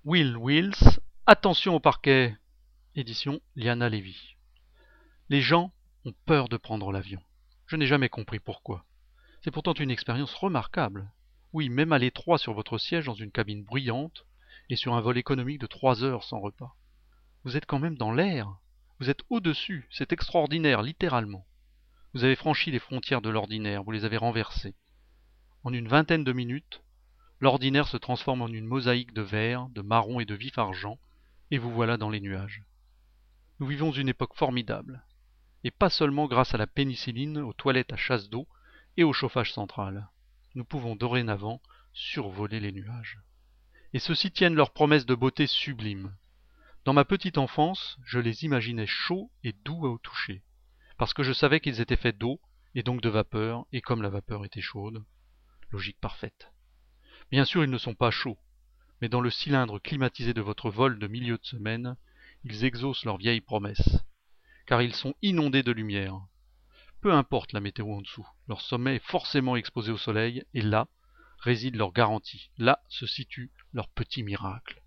Will Wills, attention au parquet. Édition Liana Levy. Les gens ont peur de prendre l'avion. Je n'ai jamais compris pourquoi. C'est pourtant une expérience remarquable. Oui, même à l'étroit sur votre siège dans une cabine bruyante et sur un vol économique de 3 heures sans repas. Vous êtes quand même dans l'air. Vous êtes au-dessus. C'est extraordinaire, littéralement. Vous avez franchi les frontières de l'ordinaire, vous les avez renversées. En une vingtaine de minutes, l'ordinaire se transforme en une mosaïque de vert, de marron et de vif argent, et vous voilà dans les nuages. Nous vivons une époque formidable, et pas seulement grâce à la pénicilline, aux toilettes à chasse d'eau et au chauffage central. Nous pouvons dorénavant survoler les nuages. Et ceux-ci tiennent leurs promesses de beauté sublime. Dans ma petite enfance, je les imaginais chauds et doux au toucher, parce que je savais qu'ils étaient faits d'eau, et donc de vapeur, et comme la vapeur était chaude, logique parfaite. Bien sûr, ils ne sont pas chauds, mais dans le cylindre climatisé de votre vol de milieu de semaine, ils exaucent leurs vieilles promesses, car ils sont inondés de lumière. Peu importe la météo en dessous, leur sommet est forcément exposé au soleil, et là réside leur garantie, là se situe leur petit miracle.